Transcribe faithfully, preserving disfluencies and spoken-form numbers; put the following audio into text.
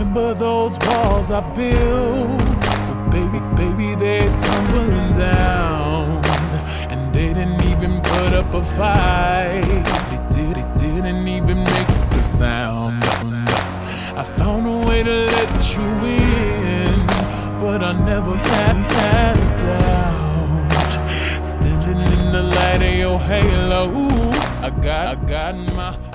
Remember those walls I built? Well, baby, baby, they're tumbling down, and they didn't even put up a fight. They did, they didn't even make a sound. I found a way to let you in, but I never had, had a doubt. Standing in the light of your halo, I got, I got my